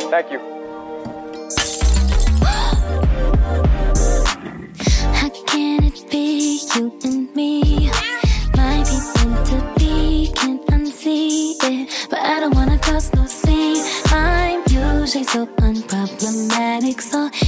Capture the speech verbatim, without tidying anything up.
Thank you. How can it be you and me? Might be meant to be, can't unsee it, but I don't wanna cause no scene. I'm usually so unproblematic, so